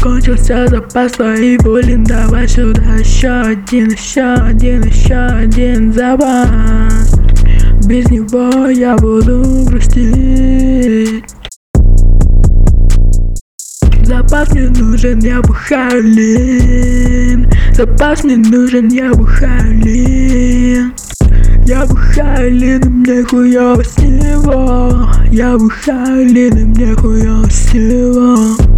Кончился запас твоей воли, давай сюда еще один запас. Без него я буду грустить. Запас мне нужен, я бухаю лин. Запас мне нужен, я бухаю лин. Я бухаю лин, и мне хуёво с него. Я бухаю лин, и мне хуёво с него.